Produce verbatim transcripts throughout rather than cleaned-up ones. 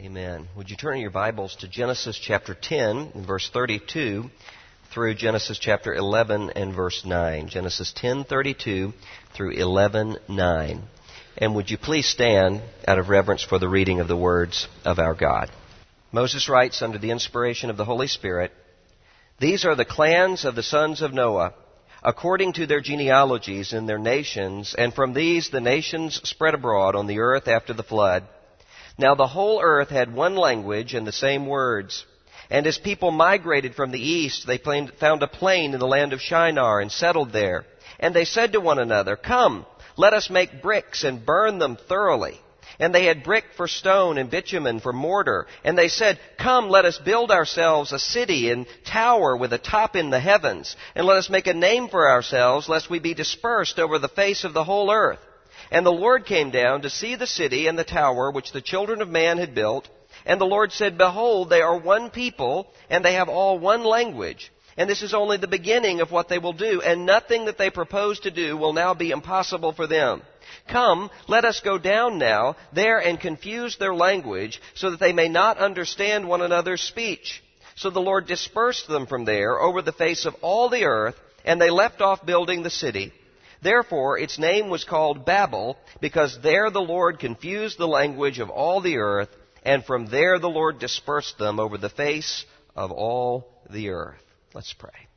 Amen. Would you turn your Bibles to Genesis chapter ten, verse thirty-two, through Genesis chapter eleven and verse nine. Genesis ten thirty-two through eleven nine. And would you please stand out of reverence for the reading of the words of our God. Moses writes under the inspiration of the Holy Spirit, "These are the clans of the sons of Noah, according to their genealogies and their nations, and from these the nations spread abroad on the earth after the flood. Now the whole earth had one language and the same words. And as people migrated from the east, they found a plain in the land of Shinar and settled there. And they said to one another, 'Come, let us make bricks and burn them thoroughly.' And they had brick for stone and bitumen for mortar. And they said, 'Come, let us build ourselves a city and tower with a top in the heavens. And let us make a name for ourselves, lest we be dispersed over the face of the whole earth.' And the Lord came down to see the city and the tower which the children of man had built. And the Lord said, 'Behold, they are one people, and they have all one language. And this is only the beginning of what they will do, and nothing that they propose to do will now be impossible for them. Come, let us go down now there and confuse their language, so that they may not understand one another's speech.' So the Lord dispersed them from there over the face of all the earth, and they left off building the city. Therefore its name was called Babel, because there the Lord confused the language of all the earth, and from there the Lord dispersed them over the face of all the earth." Let's pray.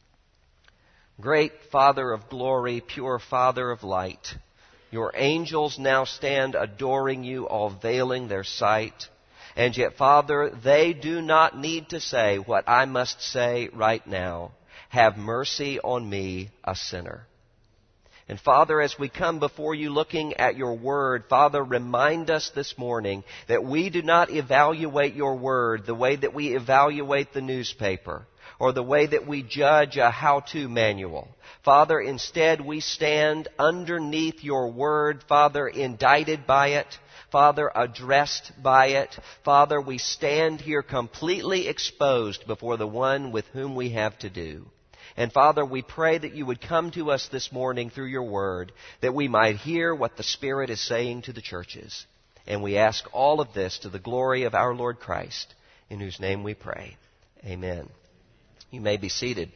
Great Father of glory, pure Father of light, your angels now stand adoring you, all veiling their sight. And yet, Father, they do not need to say what I must say right now. Have mercy on me, a sinner. And Father, as we come before you looking at your word, Father, remind us this morning that we do not evaluate your word the way that we evaluate the newspaper or the way that we judge a how-to manual. Father, instead we stand underneath your word, Father, indicted by it, Father, addressed by it. Father, we stand here completely exposed before the one with whom we have to do. And Father, we pray that you would come to us this morning through your word, that we might hear what the Spirit is saying to the churches. And we ask all of this to the glory of our Lord Christ, in whose name we pray. Amen. You may be seated.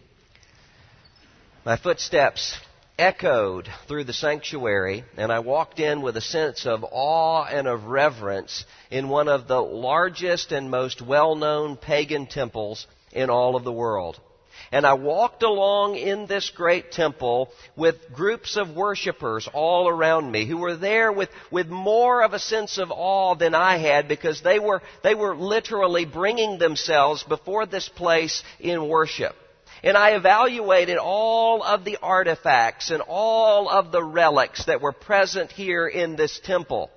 My footsteps echoed through the sanctuary, and I walked in with a sense of awe and of reverence in one of the largest and most well-known pagan temples in all of the world. And I walked along in this great temple with groups of worshipers all around me who were there with, with more of a sense of awe than I had, because they were, they were literally bringing themselves before this place in worship. And I evaluated all of the artifacts and all of the relics that were present here in this temple.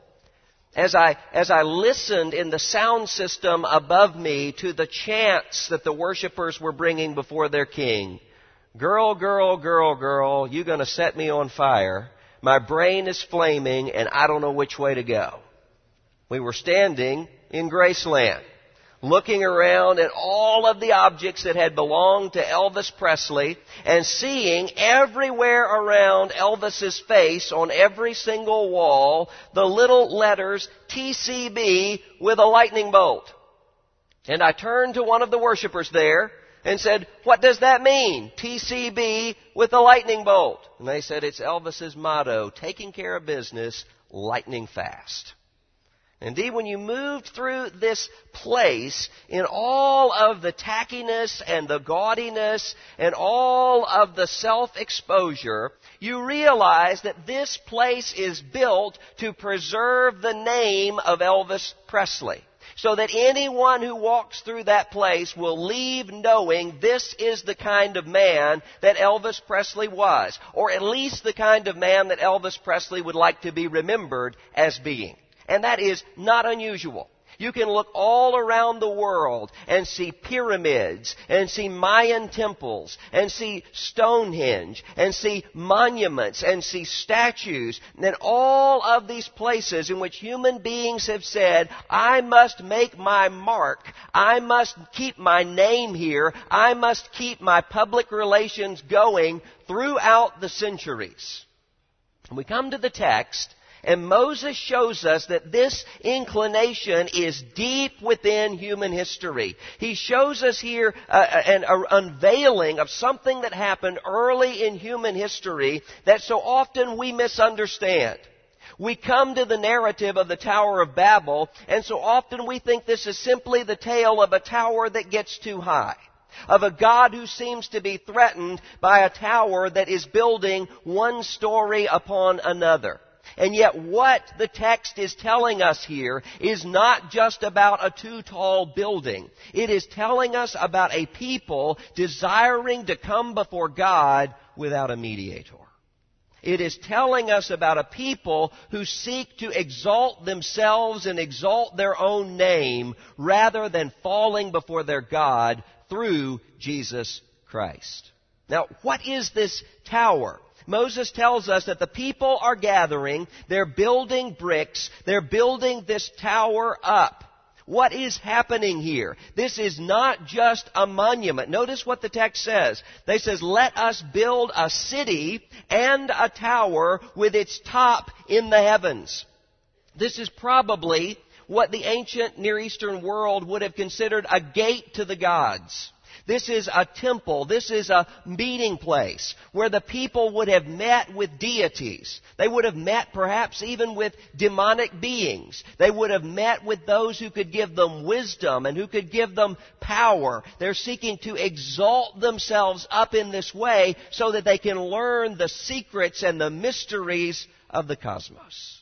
As I, as I listened in the sound system above me to the chants that the worshipers were bringing before their king. Girl, girl, girl, girl, you gonna set me on fire. My brain is flaming and I don't know which way to go. We were standing in Graceland, looking around at all of the objects that had belonged to Elvis Presley and seeing everywhere around Elvis's face on every single wall the little letters T C B with a lightning bolt. And I turned to one of the worshipers there and said, "What does that mean? T C B with a lightning bolt?" And they said, "It's Elvis's motto, taking care of business lightning fast." Indeed, when you moved through this place in all of the tackiness and the gaudiness and all of the self-exposure, you realize that this place is built to preserve the name of Elvis Presley, so that anyone who walks through that place will leave knowing this is the kind of man that Elvis Presley was, or at least the kind of man that Elvis Presley would like to be remembered as being. And that is not unusual. You can look all around the world and see pyramids, and see Mayan temples, and see Stonehenge, and see monuments, and see statues, and all of these places in which human beings have said, I must make my mark, I must keep my name here, I must keep my public relations going throughout the centuries. And we come to the text, And Moses shows us that this inclination is deep within human history. He shows us here uh, an uh, unveiling of something that happened early in human history that so often we misunderstand. We come to the narrative of the Tower of Babel, and so often we think this is simply the tale of a tower that gets too high, of a God who seems to be threatened by a tower that is building one story upon another. And yet what the text is telling us here is not just about a too tall building. It is telling us about a people desiring to come before God without a mediator. It is telling us about a people who seek to exalt themselves and exalt their own name rather than falling before their God through Jesus Christ. Now, what is this tower? Moses tells us that the people are gathering, they're building bricks, they're building this tower up. What is happening here? This is not just a monument. Notice what the text says. They says, let us build a city and a tower with its top in the heavens. This is probably what the ancient Near Eastern world would have considered a gate to the gods. This is a temple. This is a meeting place where the people would have met with deities. They would have met perhaps even with demonic beings. They would have met with those who could give them wisdom and who could give them power. They're seeking to exalt themselves up in this way so that they can learn the secrets and the mysteries of the cosmos.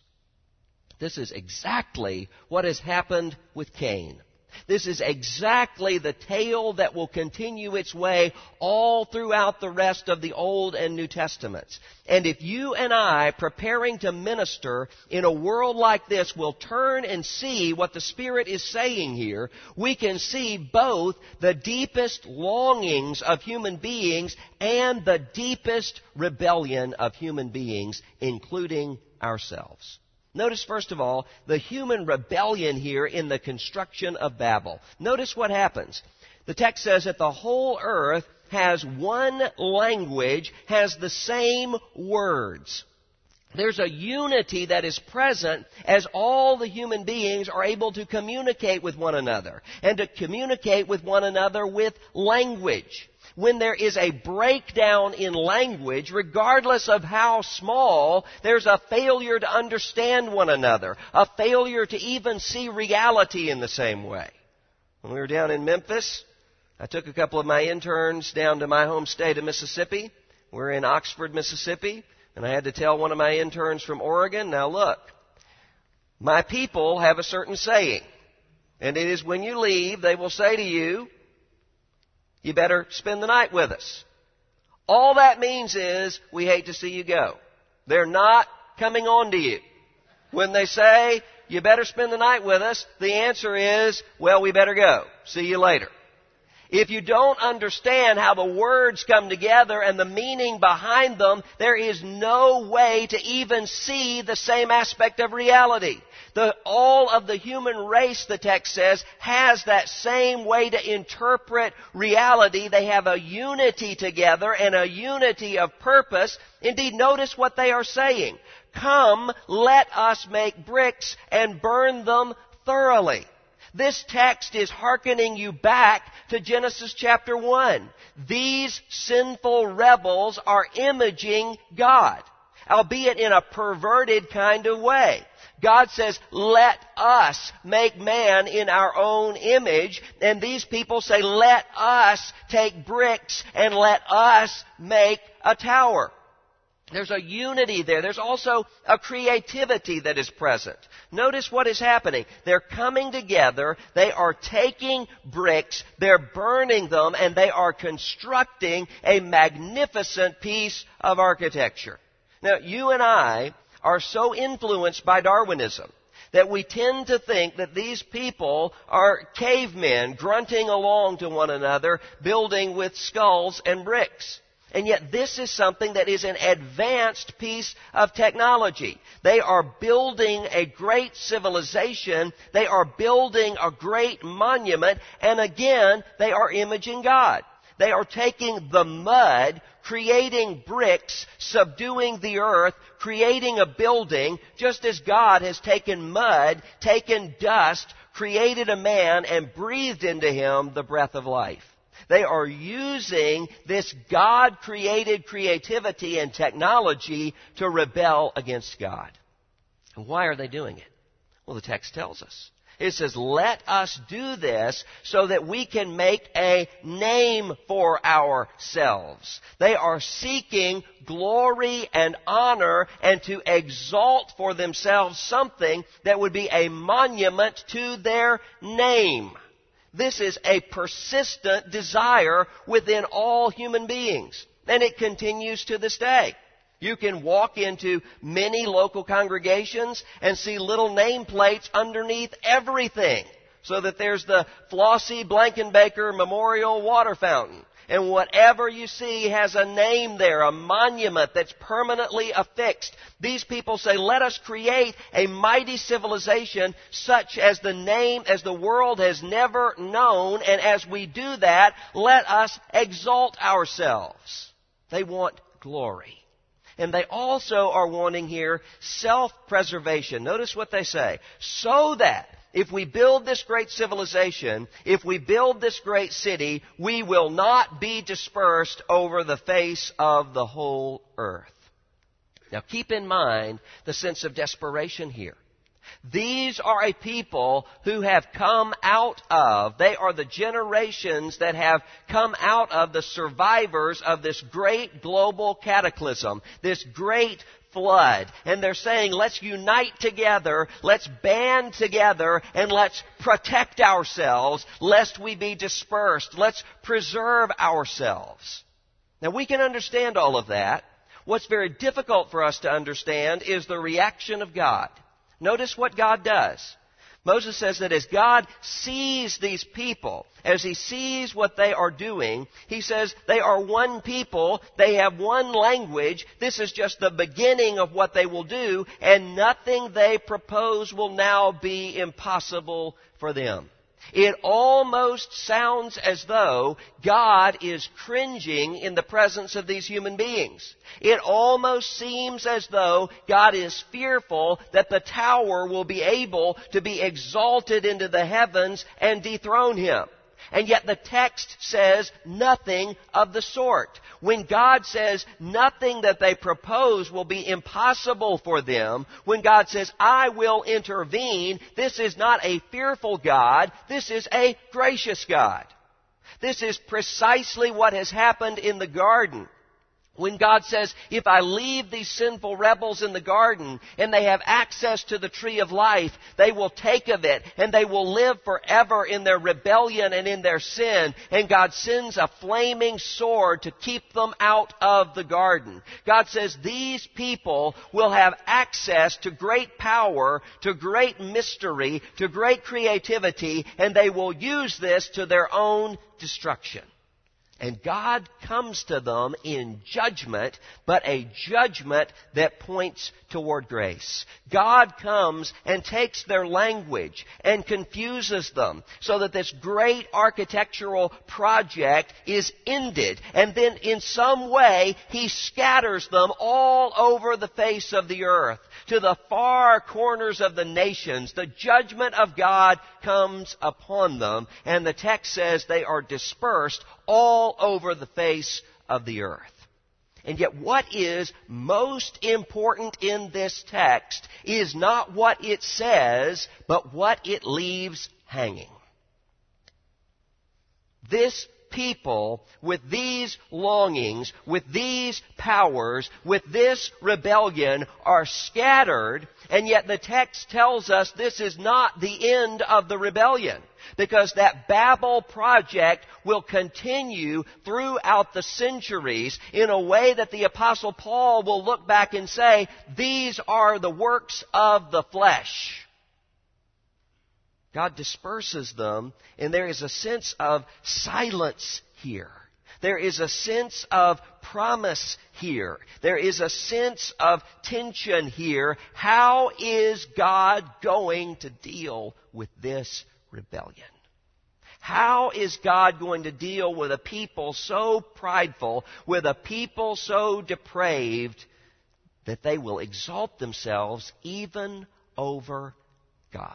This is exactly what has happened with Cain. This is exactly the tale that will continue its way all throughout the rest of the Old and New Testaments. And if you and I, preparing to minister in a world like this, will turn and see what the Spirit is saying here, we can see both the deepest longings of human beings and the deepest rebellion of human beings, including ourselves. Notice, first of all, the human rebellion here in the construction of Babel. Notice what happens. The text says that the whole earth has one language, has the same words. There's a unity that is present as all the human beings are able to communicate with one another, and to communicate with one another with language. When there is a breakdown in language, regardless of how small, there's a failure to understand one another, a failure to even see reality in the same way. When we were down in Memphis, I took a couple of my interns down to my home state of Mississippi. We're in Oxford, Mississippi, and I had to tell one of my interns from Oregon, now look, my people have a certain saying, and it is when you leave, they will say to you, you better spend the night with us. All that means is, we hate to see you go. They're not coming on to you. When they say, you better spend the night with us, the answer is, well, we better go. See you later. If you don't understand how the words come together and the meaning behind them, there is no way to even see the same aspect of reality. The, all of the human race, the text says, has that same way to interpret reality. They have a unity together and a unity of purpose. Indeed, notice what they are saying. Come, let us make bricks and burn them thoroughly. This text is hearkening you back to Genesis chapter one. These sinful rebels are imaging God, albeit in a perverted kind of way. God says, let us make man in our own image. And these people say, let us take bricks and let us make a tower. There's a unity there. There's also a creativity that is present. Notice what is happening. They're coming together. They are taking bricks. They're burning them. And they are constructing a magnificent piece of architecture. Now, you and I are so influenced by Darwinism that we tend to think that these people are cavemen grunting along to one another, building with skulls and bricks. And yet this is something that is an advanced piece of technology. They are building a great civilization. They are building a great monument. And again, they are imaging God. They are taking the mud, creating bricks, subduing the earth, creating a building, just as God has taken mud, taken dust, created a man, and breathed into him the breath of life. They are using this God-created creativity and technology to rebel against God. And why are they doing it? Well, the text tells us. It says, let us do this so that we can make a name for ourselves. They are seeking glory and honor and to exalt for themselves something that would be a monument to their name. This is a persistent desire within all human beings, and it continues to this day. You can walk into many local congregations and see little nameplates underneath everything, so that there's the Flossie Blankenbaker Memorial Water Fountain. And whatever you see has a name there, a monument that's permanently affixed. These people say, let us create a mighty civilization such as the name, as the world has never known. And as we do that, let us exalt ourselves. They want glory. And they also are wanting here self-preservation. Notice what they say. So that if we build this great civilization, if we build this great city, we will not be dispersed over the face of the whole earth. Now keep in mind the sense of desperation here. These are a people who have come out of, they are the generations that have come out of the survivors of this great global cataclysm, this great flood. And they're saying, let's unite together, let's band together, and let's protect ourselves lest we be dispersed. Let's preserve ourselves. Now we can understand all of that. What's very difficult for us to understand is the reaction of God. Notice what God does. Moses says that as God sees these people, as He sees what they are doing, He says they are one people, they have one language, this is just the beginning of what they will do, and nothing they propose will now be impossible for them. It almost sounds as though God is cringing in the presence of these human beings. It almost seems as though God is fearful that the tower will be able to be exalted into the heavens and dethrone Him. And yet the text says nothing of the sort. When God says nothing that they propose will be impossible for them, when God says, I will intervene, this is not a fearful God, this is a gracious God. This is precisely what has happened in the garden. When God says, if I leave these sinful rebels in the garden and they have access to the tree of life, they will take of it and they will live forever in their rebellion and in their sin. And God sends a flaming sword to keep them out of the garden. God says these people will have access to great power, to great mystery, to great creativity, and they will use this to their own destruction. And God comes to them in judgment, but a judgment that points toward grace. God comes and takes their language and confuses them so that this great architectural project is ended. And then in some way, He scatters them all over the face of the earth to the far corners of the nations. The judgment of God comes upon them, and the text says they are dispersed all over the face of the earth. And yet what is most important in this text is not what it says, but what it leaves hanging. This people with these longings, with these powers, with this rebellion are scattered, and yet the text tells us this is not the end of the rebellion, because that Babel project will continue throughout the centuries in a way that the Apostle Paul will look back and say, these are the works of the flesh. God disperses them, and there is a sense of silence here. There is a sense of promise here. There is a sense of tension here. How is God going to deal with this rebellion? How is God going to deal with a people so prideful, with a people so depraved, that they will exalt themselves even over God?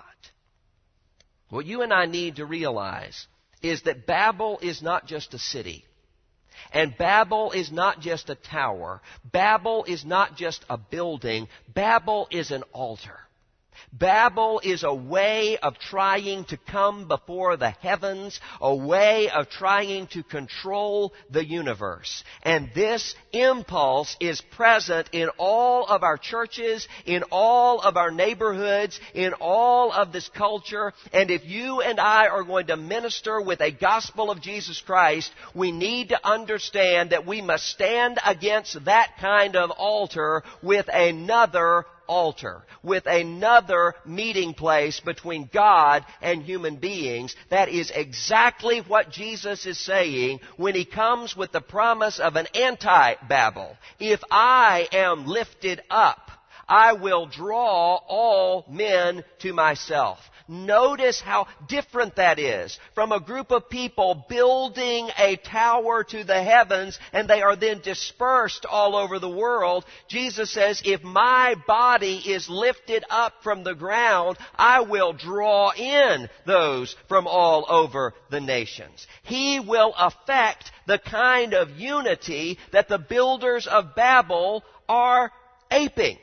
What you and I need to realize is that Babel is not just a city. And Babel is not just a tower. Babel is not just a building. Babel is an altar. Babel is a way of trying to come before the heavens, a way of trying to control the universe. And this impulse is present in all of our churches, in all of our neighborhoods, in all of this culture. And if you and I are going to minister with a gospel of Jesus Christ, we need to understand that we must stand against that kind of altar with another altar, with another meeting place between God and human beings. That is exactly what Jesus is saying when He comes with the promise of an anti-Babel. If I am lifted up, I will draw all men to myself. Notice how different that is from a group of people building a tower to the heavens, and they are then dispersed all over the world. Jesus says, if my body is lifted up from the ground, I will draw in those from all over the nations. He will affect the kind of unity that the builders of Babel are aping.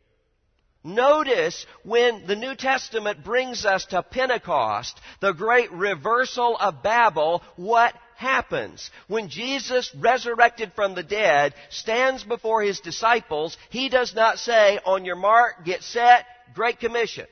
Notice when the New Testament brings us to Pentecost, the great reversal of Babel, what happens? When Jesus, resurrected from the dead, stands before His disciples, He does not say, on your mark, get set, Great Commission.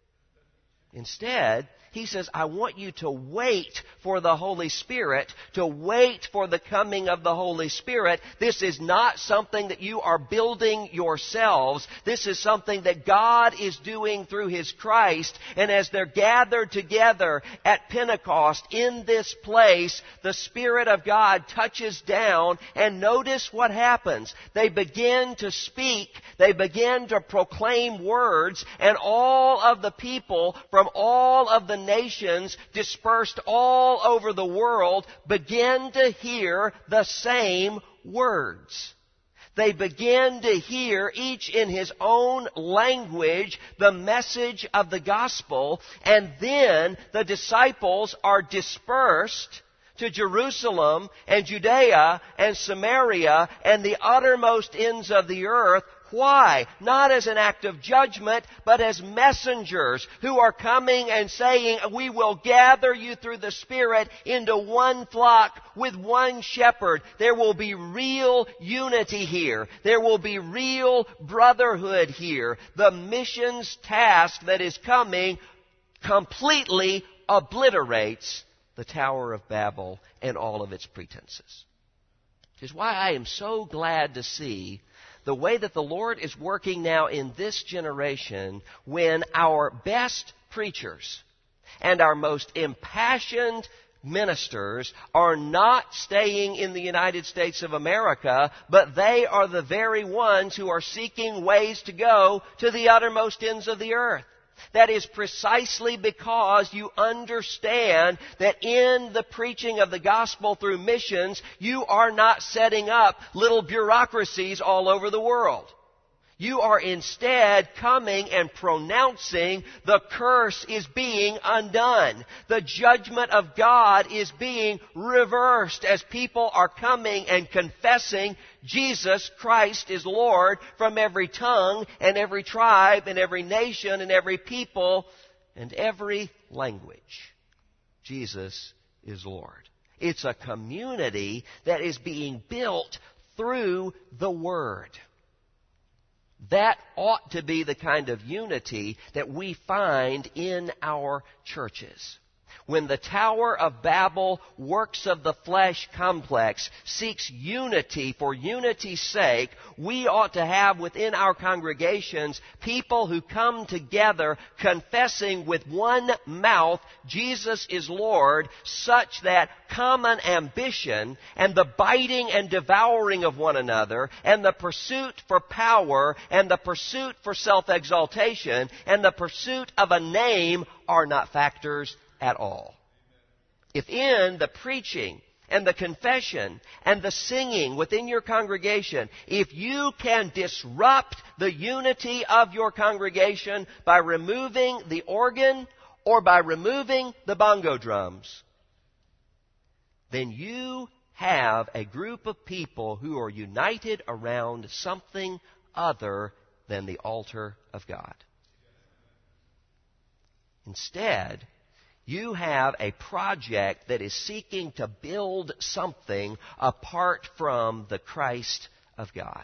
Instead, He says, I want you to wait for the Holy Spirit, to wait for the coming of the Holy Spirit. This is not something that you are building yourselves. This is something that God is doing through His Christ. And as they're gathered together at Pentecost in this place, the Spirit of God touches down, and notice what happens. They begin to speak, they begin to proclaim words, and all of the people from all of the nations dispersed all over the world begin to hear the same words. They begin to hear, each in his own language, the message of the gospel, and then the disciples are dispersed to Jerusalem and Judea and Samaria and the uttermost ends of the earth. Why? Not as an act of judgment, but as messengers who are coming and saying, we will gather you through the Spirit into one flock with one shepherd. There will be real unity here. There will be real brotherhood here. The missions task that is coming completely obliterates the Tower of Babel and all of its pretenses. Which is why I am so glad to see the way that the Lord is working now in this generation, when our best preachers and our most impassioned ministers are not staying in the United States of America, but they are the very ones who are seeking ways to go to the uttermost ends of the earth. That is precisely because you understand that in the preaching of the gospel through missions, you are not setting up little bureaucracies all over the world. You are instead coming and pronouncing the curse is being undone. The judgment of God is being reversed as people are coming and confessing Jesus Christ is Lord from every tongue and every tribe and every nation and every people and every language. Jesus is Lord. It's a community that is being built through the Word. That ought to be the kind of unity that we find in our churches. When the Tower of Babel, works of the flesh complex, seeks unity for unity's sake, we ought to have within our congregations people who come together confessing with one mouth Jesus is Lord, such that common ambition and the biting and devouring of one another and the pursuit for power and the pursuit for self-exaltation and the pursuit of a name are not factors at all. If in the preaching and the confession and the singing within your congregation, if you can disrupt the unity of your congregation by removing the organ or by removing the bongo drums, then you have a group of people who are united around something other than the altar of God. Instead, you have a project that is seeking to build something apart from the Christ of God.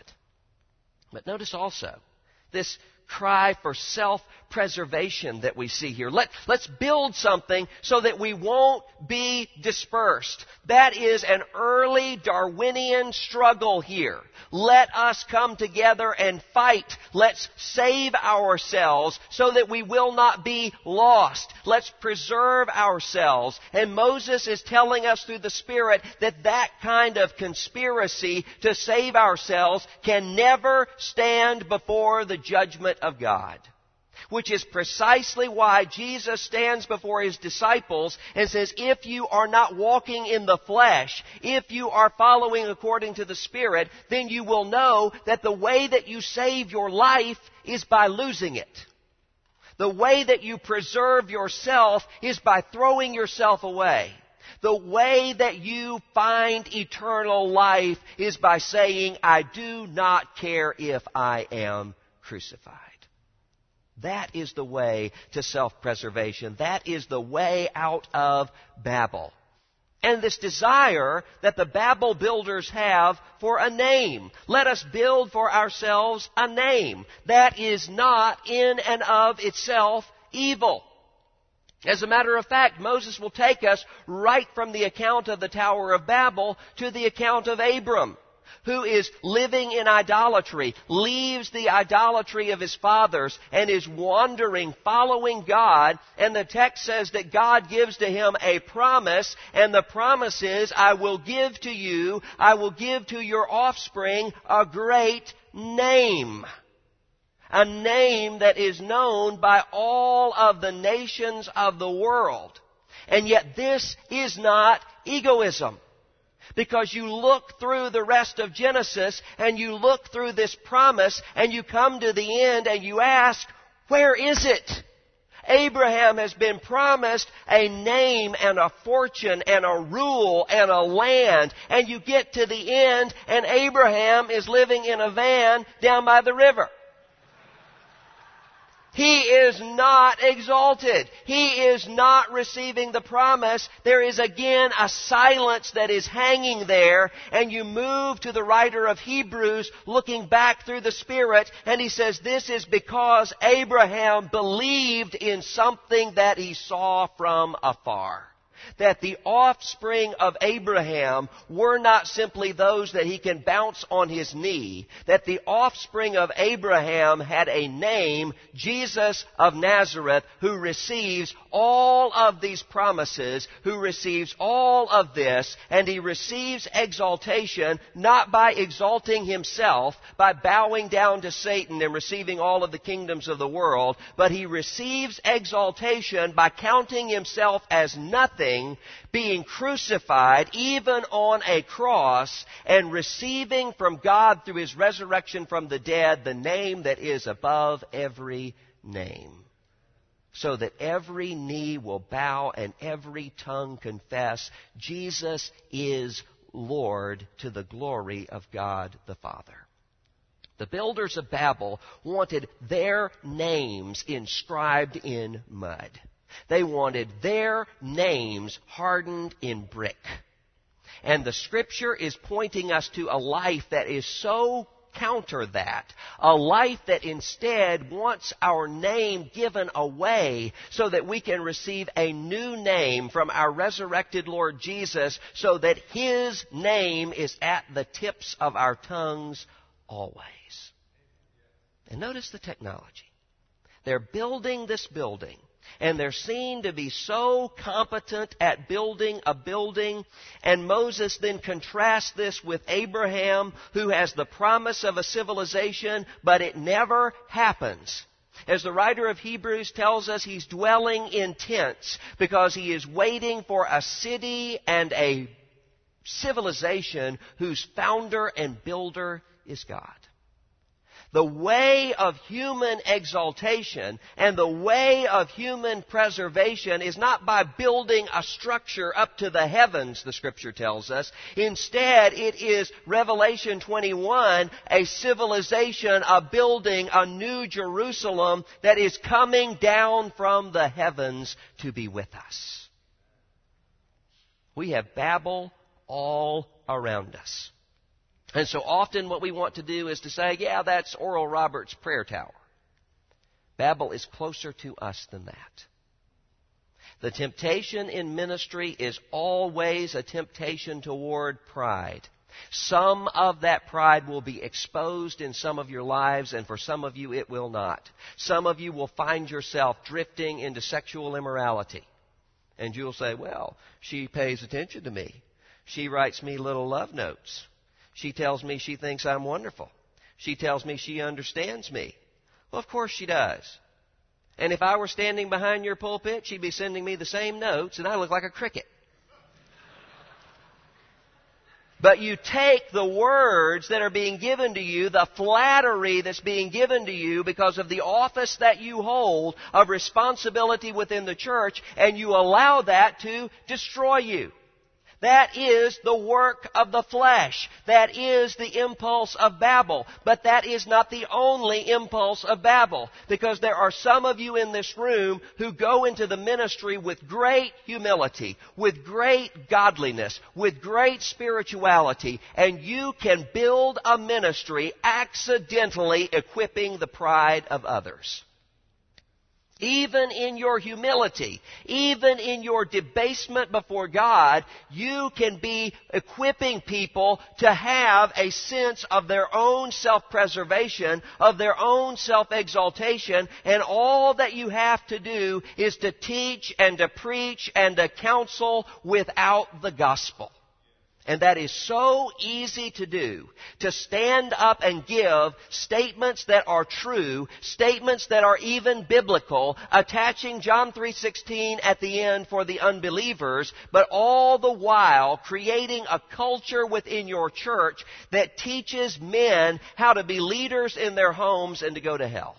But notice also this cry for self-preservation that we see here. Let, let's build something so that we won't be dispersed. That is an early Darwinian struggle here. Let us come together and fight. Let's save ourselves so that we will not be lost. Let's preserve ourselves. And Moses is telling us through the Spirit that that kind of conspiracy to save ourselves can never stand before the judgment of God. Which is precisely why Jesus stands before His disciples and says, if you are not walking in the flesh, if you are following according to the Spirit, then you will know that the way that you save your life is by losing it. The way that you preserve yourself is by throwing yourself away. The way that you find eternal life is by saying, I do not care if I am crucified. That is the way to self-preservation. That is the way out of Babel. And this desire that the Babel builders have for a name. Let us build for ourselves a name. That is not in and of itself evil. As a matter of fact, Moses will take us right from the account of the Tower of Babel to the account of Abram, who is living in idolatry, leaves the idolatry of his fathers, and is wandering, following God. And the text says that God gives to him a promise, and the promise is, I will give to you, I will give to your offspring a great name. A name that is known by all of the nations of the world. And yet this is not egoism. Because you look through the rest of Genesis and you look through this promise and you come to the end and you ask, where is it? Abraham has been promised a name and a fortune and a rule and a land. And you get to the end and Abraham is living in a van down by the river. He is not exalted. He is not receiving the promise. There is again a silence that is hanging there. And you move to the writer of Hebrews looking back through the Spirit. And he says this is because Abraham believed in something that he saw from afar. That the offspring of Abraham were not simply those that he can bounce on his knee. That the offspring of Abraham had a name, Jesus of Nazareth, who receives all of these promises, who receives all of this, and he receives exaltation not by exalting himself, by bowing down to Satan and receiving all of the kingdoms of the world, but he receives exaltation by counting himself as nothing, being crucified even on a cross and receiving from God through His resurrection from the dead the name that is above every name. So that every knee will bow and every tongue confess Jesus is Lord to the glory of God the Father. The builders of Babel wanted their names inscribed in mud. They wanted their names hardened in brick. And the Scripture is pointing us to a life that is so counter that. A life that instead wants our name given away so that we can receive a new name from our resurrected Lord Jesus so that His name is at the tips of our tongues always. And notice the technology. They're building this building. And they're seen to be so competent at building a building. And Moses then contrasts this with Abraham, who has the promise of a civilization, but it never happens. As the writer of Hebrews tells us, he's dwelling in tents because he is waiting for a city and a civilization whose founder and builder is God. The way of human exaltation and the way of human preservation is not by building a structure up to the heavens, the Scripture tells us. Instead, it is Revelation twenty-one, a civilization, a building, a new Jerusalem that is coming down from the heavens to be with us. We have Babel all around us. And so often what we want to do is to say, yeah, that's Oral Roberts' prayer tower. Babel is closer to us than that. The temptation in ministry is always a temptation toward pride. Some of that pride will be exposed in some of your lives, and for some of you it will not. Some of you will find yourself drifting into sexual immorality. And you'll say, well, she pays attention to me. She writes me little love notes. She tells me she thinks I'm wonderful. She tells me she understands me. Well, of course she does. And if I were standing behind your pulpit, she'd be sending me the same notes, and I look like a cricket. But you take the words that are being given to you, the flattery that's being given to you because of the office that you hold of responsibility within the church, and you allow that to destroy you. That is the work of the flesh. That is the impulse of Babel. But that is not the only impulse of Babel. Because there are some of you in this room who go into the ministry with great humility, with great godliness, with great spirituality, and you can build a ministry accidentally equipping the pride of others. Even in your humility, even in your debasement before God, you can be equipping people to have a sense of their own self-preservation, of their own self-exaltation, and all that you have to do is to teach and to preach and to counsel without the gospel. And that is so easy to do, to stand up and give statements that are true, statements that are even biblical, attaching John three sixteen at the end for the unbelievers, but all the while creating a culture within your church that teaches men how to be leaders in their homes and to go to hell.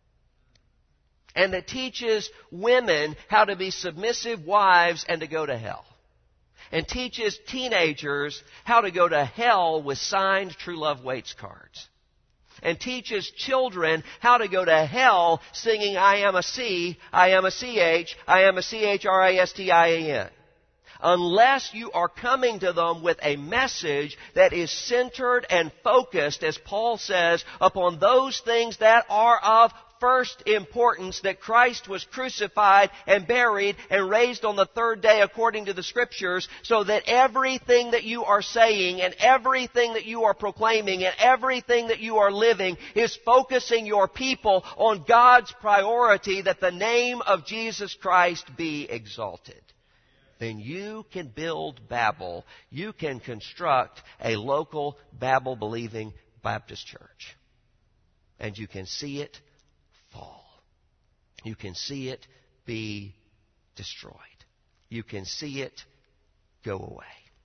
And that teaches women how to be submissive wives and to go to hell. And teaches teenagers how to go to hell with signed True Love Waits cards. And teaches children how to go to hell singing I am a C, I am a C H, I am a C H R I S T I A N. Unless you are coming to them with a message that is centered and focused, as Paul says, upon those things that are of first importance, that Christ was crucified and buried and raised on the third day according to the Scriptures, so that everything that you are saying and everything that you are proclaiming and everything that you are living is focusing your people on God's priority, that the name of Jesus Christ be exalted. Then you can build Babel. You can construct a local Babel-believing Baptist church. And you can see it fall. You can see it be destroyed. You can see it go away.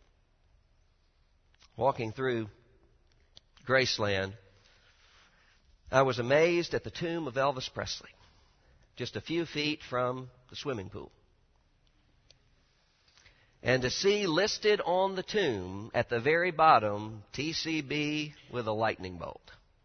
Walking through Graceland, I was amazed at the tomb of Elvis Presley, just a few feet from the swimming pool. And to see listed on the tomb at the very bottom, T C B with a lightning bolt.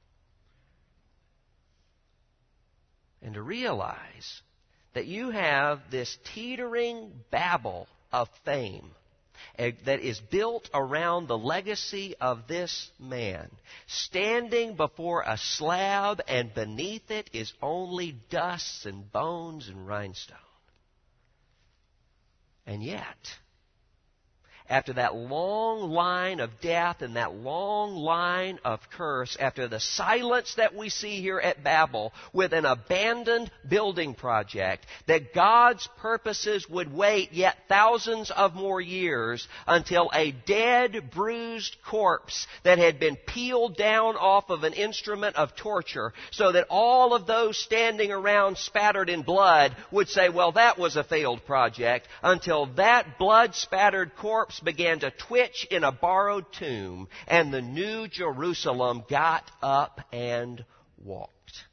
And to realize that you have this teetering Babel of fame that is built around the legacy of this man, standing before a slab, and beneath it is only dust and bones and rhinestone. And yet, after that long line of death and that long line of curse, after the silence that we see here at Babel with an abandoned building project, that God's purposes would wait yet thousands of more years until a dead, bruised corpse that had been peeled down off of an instrument of torture, so that all of those standing around spattered in blood would say, well, that was a failed project, until that blood-spattered corpse began to twitch in a borrowed tomb, and the New Jerusalem got up and walked.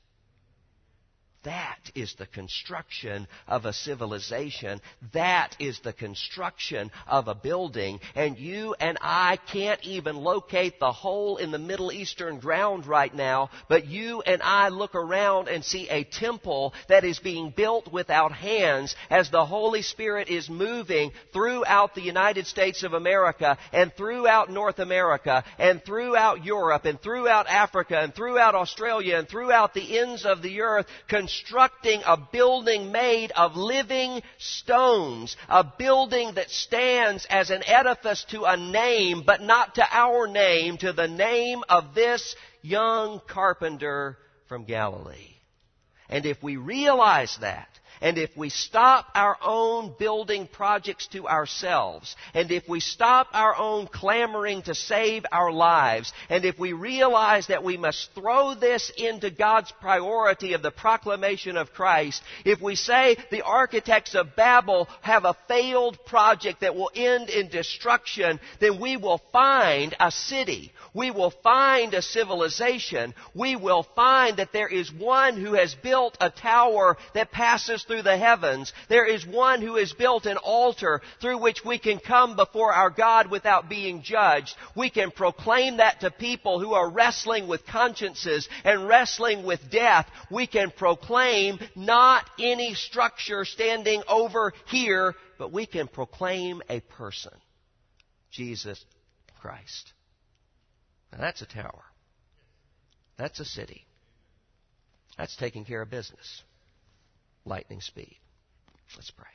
That is the construction of a civilization. That is the construction of a building. And you and I can't even locate the hole in the Middle Eastern ground right now, but you and I look around and see a temple that is being built without hands as the Holy Spirit is moving throughout the United States of America and throughout North America and throughout Europe and throughout Africa and throughout Australia and throughout the ends of the earth, constructing a building made of living stones, a building that stands as an edifice to a name, but not to our name, to the name of this young carpenter from Galilee. And if we realize that, and if we stop our own building projects to ourselves, and if we stop our own clamoring to save our lives, and if we realize that we must throw this into God's priority of the proclamation of Christ, if we say the architects of Babel have a failed project that will end in destruction, then we will find a city. We will find a civilization. We will find that there is one who has built a tower that passes through the heavens. There is one who has built an altar through which we can come before our God without being judged. We can proclaim that to people who are wrestling with consciences and wrestling with death. We can proclaim not any structure standing over here, but we can proclaim a person, Jesus Christ. Now that's a tower. That's a city. That's taking care of business. Lightning speed. Let's pray.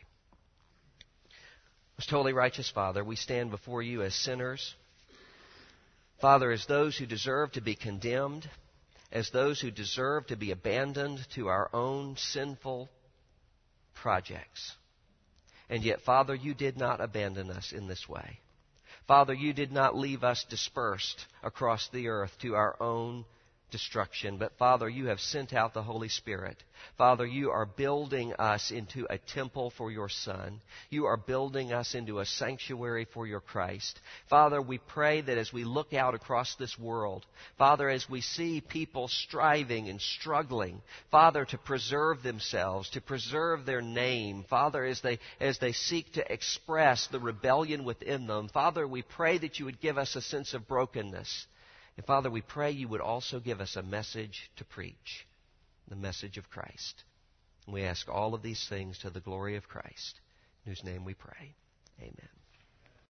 Most holy, righteous Father, we stand before you as sinners. Father, as those who deserve to be condemned, as those who deserve to be abandoned to our own sinful projects. And yet, Father, you did not abandon us in this way. Father, you did not leave us dispersed across the earth to our own destruction. But Father, you have sent out the Holy Spirit. Father, you are building us into a temple for your Son. You are building us into a sanctuary for your Christ. Father, we pray that as we look out across this world, Father, as we see people striving and struggling, Father, to preserve themselves, to preserve their name, Father, as they, as they seek to express the rebellion within them, Father, we pray that you would give us a sense of brokenness. And Father, we pray you would also give us a message to preach, the message of Christ. And we ask all of these things to the glory of Christ, in whose name we pray. Amen.